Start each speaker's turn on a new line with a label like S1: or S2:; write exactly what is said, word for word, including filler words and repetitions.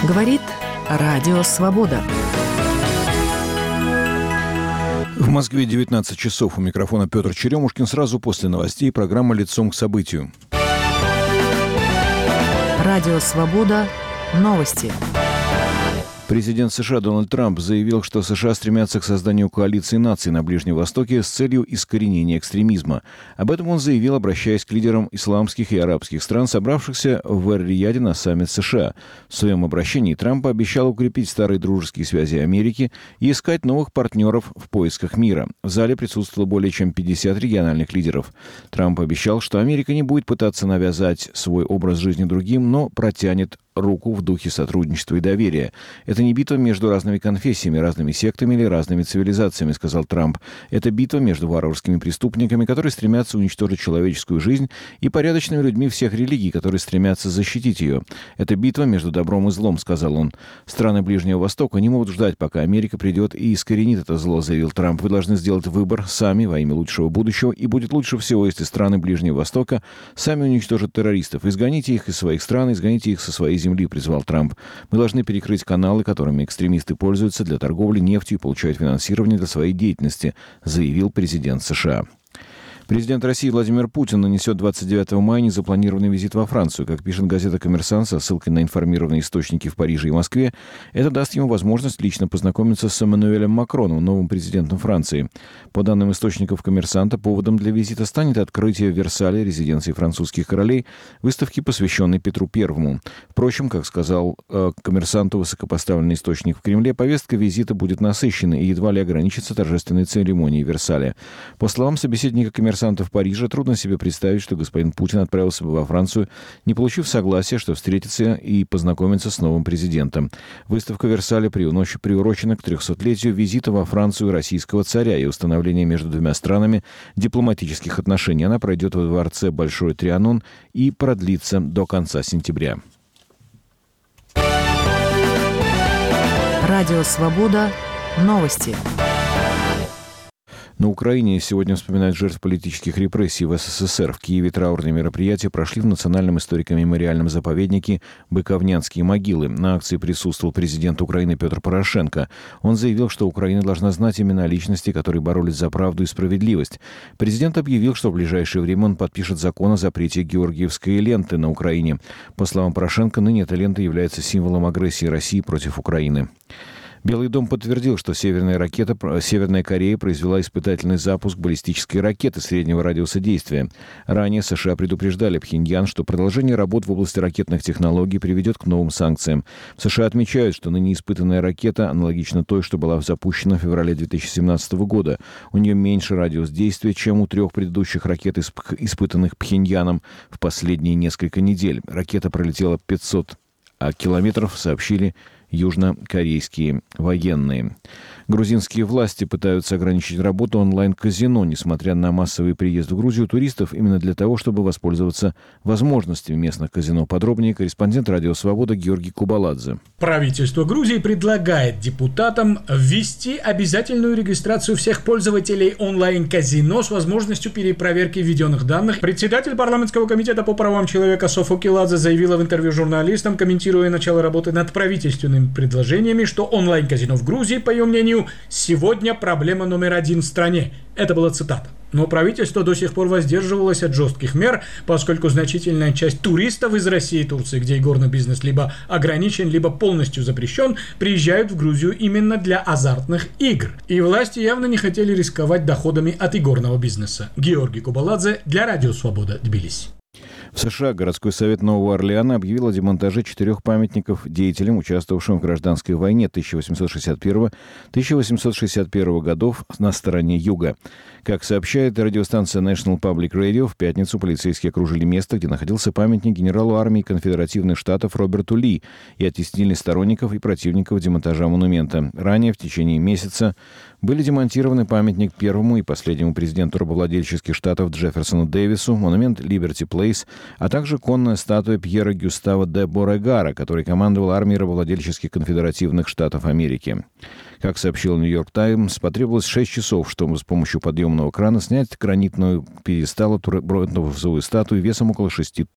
S1: Говорит Радио Свобода.
S2: В Москве девятнадцать часов. У микрофона Петр Черемушкин. Сразу после новостей программа «Лицом к событию».
S1: Радио Свобода. Новости.
S2: Президент США Дональд Трамп заявил, что США стремятся к созданию коалиции наций на Ближнем Востоке с целью искоренения экстремизма. Об этом он заявил, обращаясь к лидерам исламских и арабских стран, собравшихся в Эр-Рияде на саммит США. В своем обращении Трамп обещал укрепить старые дружеские связи Америки и искать новых партнеров в поисках мира. В зале присутствовало более чем пятьдесят региональных лидеров. Трамп обещал, что Америка не будет пытаться навязать свой образ жизни другим, но протянет руку в духе сотрудничества и доверия. Это не битва между разными конфессиями, разными сектами или разными цивилизациями, сказал Трамп. Это битва между варварскими преступниками, которые стремятся уничтожить человеческую жизнь, и порядочными людьми всех религий, которые стремятся защитить ее. Это битва между добром и злом, сказал он. Страны Ближнего Востока не могут ждать, пока Америка придет и искоренит это зло, заявил Трамп. Вы должны сделать выбор сами во имя лучшего будущего, и будет лучше всего, если страны Ближнего Востока сами уничтожат террористов. Изгоните их из своих стран, изгоните их со своей земли. земли, призвал Трамп. Мы должны перекрыть каналы, которыми экстремисты пользуются для торговли нефтью и получают финансирование для своей деятельности, заявил президент США. Президент России Владимир Путин нанесет двадцать девятого мая незапланированный визит во Францию. Как пишет газета «Коммерсант» со ссылкой на информированные источники в Париже и Москве, это даст ему возможность лично познакомиться с Эммануэлем Макроном, новым президентом Франции. По данным источников «Коммерсанта», поводом для визита станет открытие в Версале, резиденции французских королей, выставки, посвященной Петру Первому. Впрочем, как сказал э, «Коммерсанту» высокопоставленный источник в Кремле, повестка визита будет насыщенной и едва ли ограничится торжественной церемонией в Версале. По словам собеседника «Коммерсанта», в Париже, трудно себе представить, что господин Путин отправился бы во Францию, не получив согласия, что встретится и познакомиться с новым президентом. Выставка в Версале приурочена к трехсотлетию визита во Францию российского царя и установления между двумя странами дипломатических отношений. Она пройдет во дворце Большой Трианон и продлится до конца сентября.
S1: Радио Свобода. Новости.
S2: На Украине сегодня вспоминают жертв политических репрессий в СССР. В Киеве траурные мероприятия прошли в Национальном историко-мемориальном заповеднике «Быковнянские могилы». На акции присутствовал президент Украины Петр Порошенко. Он заявил, что Украина должна знать имена личностей, которые боролись за правду и справедливость. Президент объявил, что в ближайшее время он подпишет закон о запрете георгиевской ленты на Украине. По словам Порошенко, ныне эта лента является символом агрессии России против Украины. Белый дом подтвердил, что Северная, ракета, Северная Корея произвела испытательный запуск баллистической ракеты среднего радиуса действия. Ранее США предупреждали Пхеньян, что продолжение работ в области ракетных технологий приведет к новым санкциям. В США отмечают, что ныне испытанная ракета аналогична той, что была запущена в феврале две тысячи семнадцатого года. У нее меньше радиус действия, чем у трех предыдущих ракет, испытанных Пхеньяном в последние несколько недель. Ракета пролетела пятьсот километров, сообщили южнокорейские военные. Грузинские власти пытаются ограничить работу онлайн-казино, несмотря на массовый приезд в Грузию туристов, именно для того, чтобы воспользоваться возможностями местных казино. Подробнее корреспондент «Радио Свобода» Георгий Кубаладзе.
S3: Правительство Грузии предлагает депутатам ввести обязательную регистрацию всех пользователей онлайн-казино с возможностью перепроверки введенных данных. Председатель парламентского комитета по правам человека Софо Киладзе заявила в интервью журналистам, комментируя начало работы над правительственным предложениями, что онлайн-казино в Грузии, по ее мнению, сегодня проблема номер один в стране. Это была цитата. Но правительство до сих пор воздерживалось от жестких мер, поскольку значительная часть туристов из России и Турции, где игорный бизнес либо ограничен, либо полностью запрещен, приезжают в Грузию именно для азартных игр. И власти явно не хотели рисковать доходами от игорного бизнеса. Георгий Кубаладзе для Радио Свобода, Тбилиси.
S2: В США городской совет Нового Орлеана объявил о демонтаже четырех памятников деятелям, участвовавшим в гражданской войне тысяча восемьсот шестьдесят первого — тысяча восемьсот шестьдесят первого годов на стороне юга. Как сообщает радиостанция National Public Radio, в пятницу полицейские окружили место, где находился памятник генералу армии конфедеративных штатов Роберту Ли, и оттеснили сторонников и противников демонтажа монумента. Ранее, в течение месяца, были демонтированы памятник первому и последнему президенту рабовладельческих штатов Джефферсону Дэвису, монумент Liberty Place, а также конная статуя Пьера Гюстава де Боррегара, который командовал армией рабовладельческих конфедеративных штатов Америки. Как сообщил «Нью-Йорк Таймс», потребовалось шесть часов, чтобы с помощью подъемного крана снять гранитную пьедестал бронзовую статую весом около шести